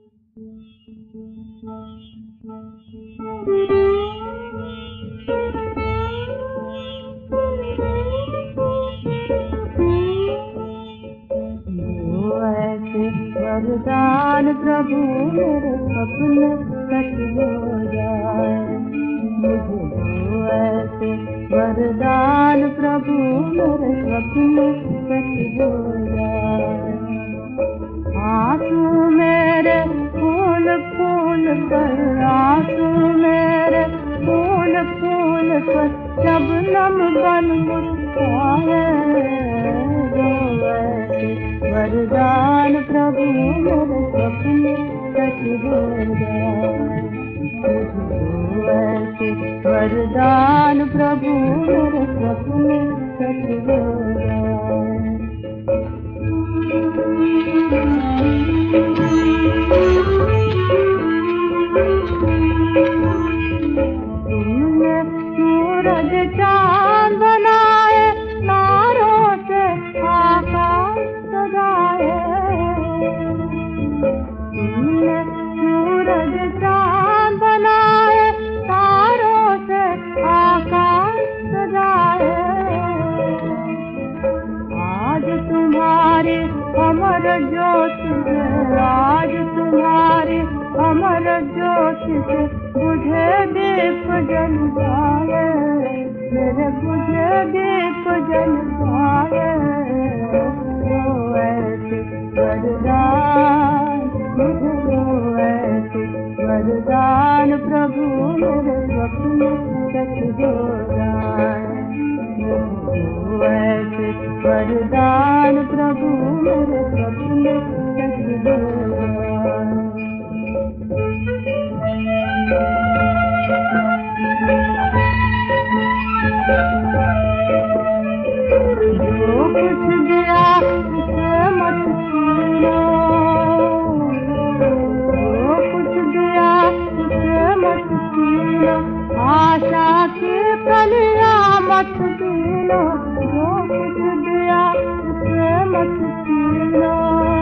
वरदान प्रभु मेरे सपने सच हो जाए, मुझे दो ऐसे वरदान प्रभु मेरे सपने सच हो जाए। आंसू मेरे फूल फूल पर, आंसू मेरे फूल फूल पर शबनम बन मुस्काए, वरदान प्रभु मेरे सपने सच हो जाए, मुझे ऐसे वरदान प्रभु मेरे सपने सच हो जाए। तुमने सूरज चांद बनाए, तारों से आकाश सजाए, तुमने सूरज चांद बनाए, तारों से आकाश सजाए। आज तुम्हारी अमर ज्योति से, आज तुम्हारी अमर ज्योति से बुझे दीप जल जाए, मेरे बुझे दीप जल जाए। ओ ऐसे वरदान, मुझे दो ऐसे वरदान प्रभु मेरे सपने सच हो जाए, ओ ऐसे वरदान प्रभु मेरे सपने सच हो जाए। जो कुछ दिया उसे मत छीनो, जो कुछ दिया उसे मत छीनो, आशा की कलियां मत बीनो, जो कुछ दिया उसे मत छीनो।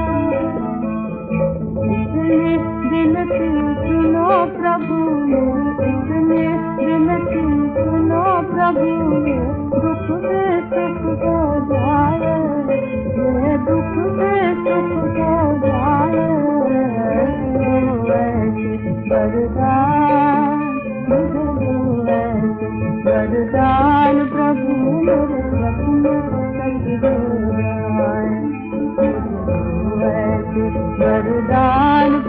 इतनी विनती सुनो प्रभु, इतनी विनती सुनो प्रभु, दुख से सुख हो जाए, ये दुख से सुख हो जाए। ऐसे वरदान, मुझे दो ऐसे वरदान प्रभु मेरे सपने सच हो जाए, ऐसे वरदान